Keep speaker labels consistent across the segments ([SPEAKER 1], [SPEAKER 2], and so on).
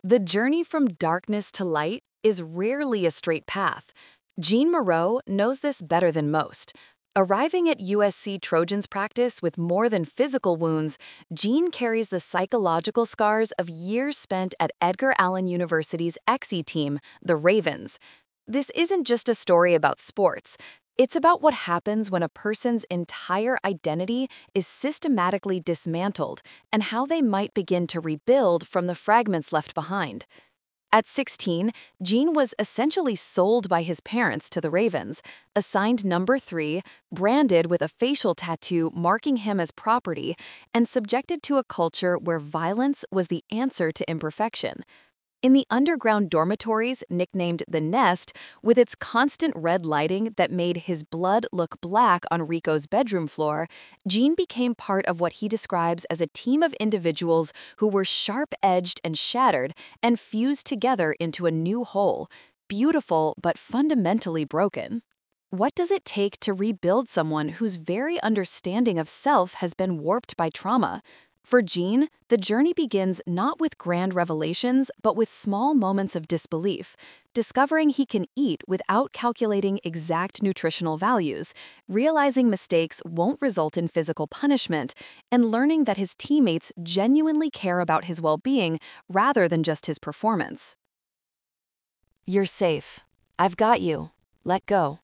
[SPEAKER 1] The journey from darkness to light is rarely a straight path. Jean Moreau knows this better than most. Arriving at USC Trojans practice with more than physical wounds, Jean carries the psychological scars of years spent at Edgar Allan University's XE team, the Ravens. This isn't just a story about sports. It's about what happens when a person's entire identity is systematically dismantled and how they might begin to rebuild from the fragments left behind. At 16, Jean was essentially sold by his parents to the Ravens, assigned number 3, branded with a facial tattoo marking him as property, and subjected to a culture where violence was the answer to imperfection. In the underground dormitories nicknamed The Nest, with its constant red lighting that made his blood look black on Rico's bedroom floor, Jean became part of what he describes as a team of individuals who were sharp-edged and shattered and fused together into a new whole, beautiful but fundamentally broken. What does it take to rebuild someone whose very understanding of self has been warped by trauma? For Jean, the journey begins not with grand revelations, but with small moments of disbelief, discovering he can eat without calculating exact nutritional values, realizing mistakes won't result in physical punishment, and learning that his teammates genuinely care about his well-being rather than just his performance. You're safe. I've got you. Let go.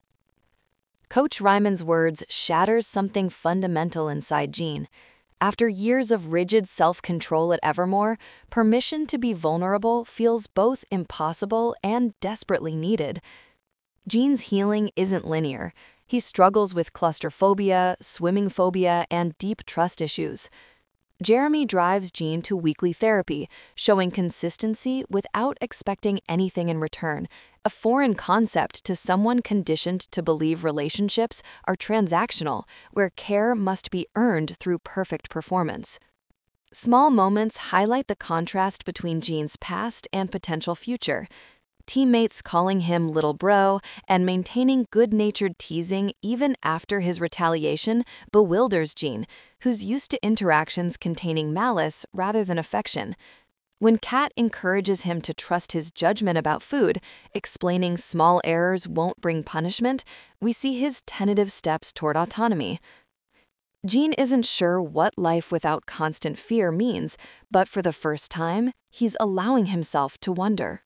[SPEAKER 1] Coach Ryman's words shatters something fundamental inside Jean. After years of rigid self-control at Evermore, permission to be vulnerable feels both impossible and desperately needed. Jean's healing isn't linear. He struggles with claustrophobia, swimming phobia, and deep trust issues. Jeremy drives Jean to weekly therapy, showing consistency without expecting anything in return, a foreign concept to someone conditioned to believe relationships are transactional, where care must be earned through perfect performance. Small moments highlight the contrast between Jean's past and potential future. Teammates calling him little bro and maintaining good-natured teasing even after his retaliation bewilders Jean, who's used to interactions containing malice rather than affection. When Kat encourages him to trust his judgment about food, explaining small errors won't bring punishment, we see his tentative steps toward autonomy. Jean isn't sure what life without constant fear means, but for the first time, he's allowing himself to wonder.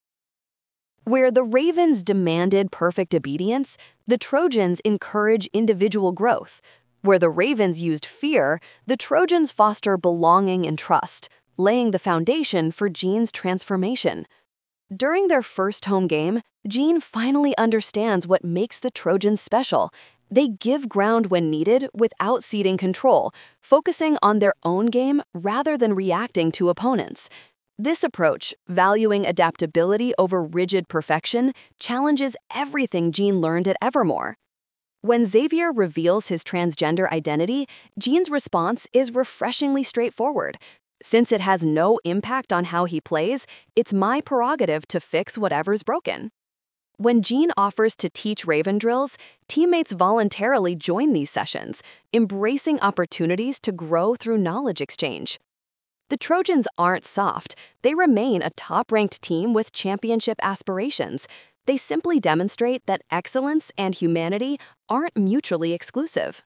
[SPEAKER 1] Where the Ravens demanded perfect obedience, the Trojans encourage individual growth. Where the Ravens used fear, the Trojans foster belonging and trust, laying the foundation for Jean's transformation. During their first home game, Jean finally understands what makes the Trojans special. They give ground when needed without ceding control, focusing on their own game rather than reacting to opponents. This approach, valuing adaptability over rigid perfection, challenges everything Jean learned at Evermore. When Xavier reveals his transgender identity, Jean's response is refreshingly straightforward. Since it has no impact on how he plays, it's my prerogative to fix whatever's broken. When Jean offers to teach Raven drills, teammates voluntarily join these sessions, embracing opportunities to grow through knowledge exchange. The Trojans aren't soft. They remain a top-ranked team with championship aspirations. They simply demonstrate that excellence and humanity aren't mutually exclusive.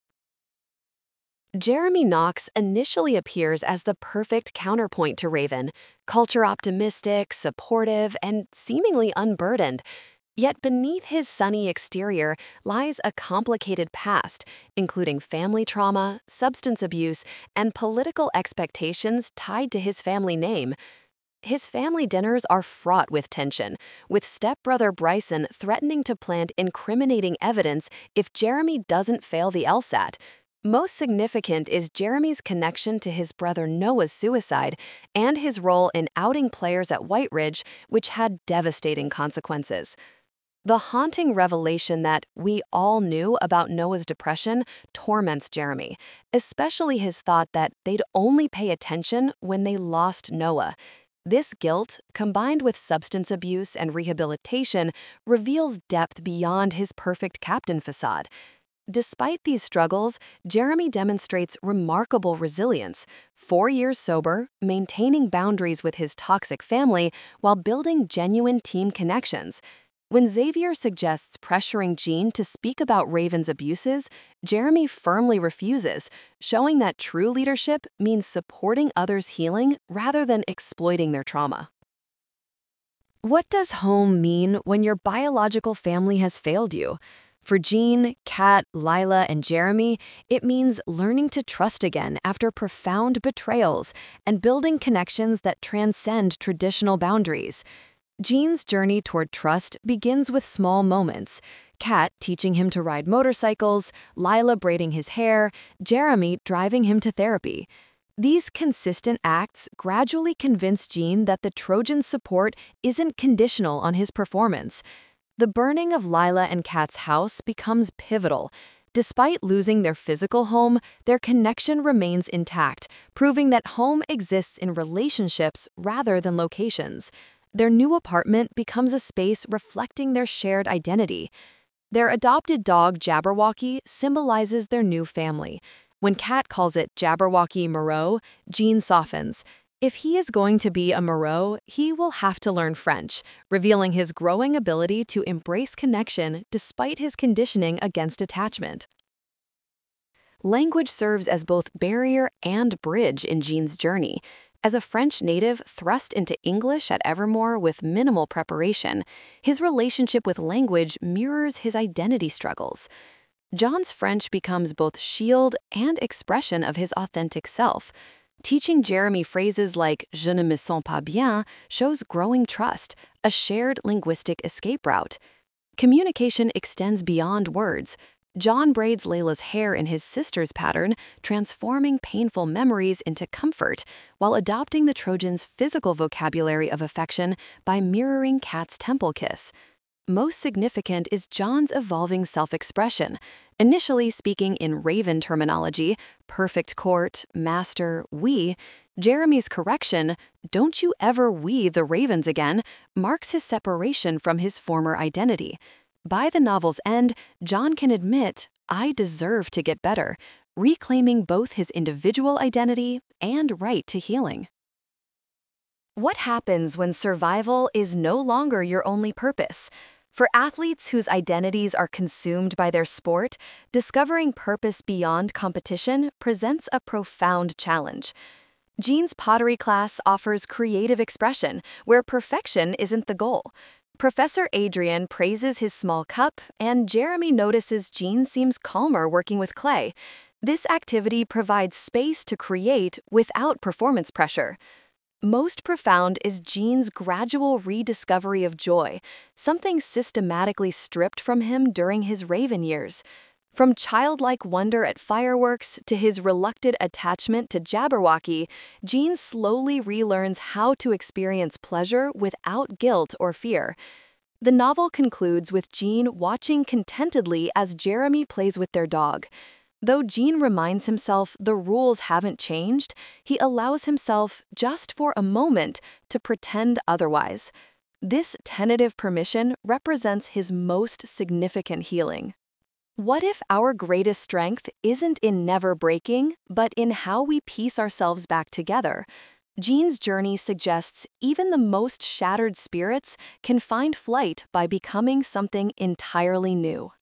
[SPEAKER 1] Jeremy Knox initially appears as the perfect counterpoint to Raven, culture optimistic, supportive, and seemingly unburdened. Yet beneath his sunny exterior lies a complicated past, including family trauma, substance abuse, and political expectations tied to his family name. His family dinners are fraught with tension, with stepbrother Bryson threatening to plant incriminating evidence if Jeremy doesn't fail the LSAT. Most significant is Jeremy's connection to his brother Noah's suicide and his role in outing players at White Ridge, which had devastating consequences. The haunting revelation that we all knew about Noah's depression torments Jeremy, especially his thought that they'd only pay attention when they lost Noah. This guilt, combined with substance abuse and rehabilitation, reveals depth beyond his perfect captain facade. Despite these struggles, Jeremy demonstrates remarkable resilience. 4 years sober, maintaining boundaries with his toxic family while building genuine team connections. When Xavier suggests pressuring Jean to speak about Raven's abuses, Jeremy firmly refuses, showing that true leadership means supporting others' healing rather than exploiting their trauma. What does home mean when your biological family has failed you? For Jean, Kat, Lila, and Jeremy, it means learning to trust again after profound betrayals and building connections that transcend traditional boundaries. Jean's journey toward trust begins with small moments. Kat teaching him to ride motorcycles, Lila braiding his hair, Jeremy driving him to therapy. These consistent acts gradually convince Jean that the Trojan's support isn't conditional on his performance. The burning of Lila and Kat's house becomes pivotal. Despite losing their physical home, their connection remains intact, proving that home exists in relationships rather than locations. Their new apartment becomes a space reflecting their shared identity. Their adopted dog Jabberwocky symbolizes their new family. When Kat calls it Jabberwocky Moreau, Jean softens. If he is going to be a Moreau, he will have to learn French, revealing his growing ability to embrace connection despite his conditioning against attachment. Language serves as both barrier and bridge in Jean's journey. As a French native thrust into English at Evermore with minimal preparation, his relationship with language mirrors his identity struggles. John's French becomes both shield and expression of his authentic self. Teaching Jeremy phrases like "je ne me sens pas bien" shows growing trust, a shared linguistic escape route. Communication extends beyond words. John braids Layla's hair in his sister's pattern, transforming painful memories into comfort, while adopting the Trojan's physical vocabulary of affection by mirroring Kat's temple kiss. Most significant is John's evolving self-expression, initially speaking in Raven terminology, perfect court, master, we. Jeremy's correction, "Don't you ever we the Ravens again," marks his separation from his former identity. By the novel's end, John can admit, "I deserve to get better," reclaiming both his individual identity and right to healing. What happens when survival is no longer your only purpose? For athletes whose identities are consumed by their sport, discovering purpose beyond competition presents a profound challenge. Jean's pottery class offers creative expression, where perfection isn't the goal. Professor Adrian praises his small cup, and Jeremy notices Jean seems calmer working with clay. This activity provides space to create without performance pressure. Most profound is Jean's gradual rediscovery of joy, something systematically stripped from him during his Raven years. From childlike wonder at fireworks to his reluctant attachment to Jabberwocky, Jean slowly relearns how to experience pleasure without guilt or fear. The novel concludes with Jean watching contentedly as Jeremy plays with their dog. Though Jean reminds himself the rules haven't changed, he allows himself, just for a moment, to pretend otherwise. This tentative permission represents his most significant healing. What if our greatest strength isn't in never breaking, but in how we piece ourselves back together? Jean's journey suggests even the most shattered spirits can find flight by becoming something entirely new.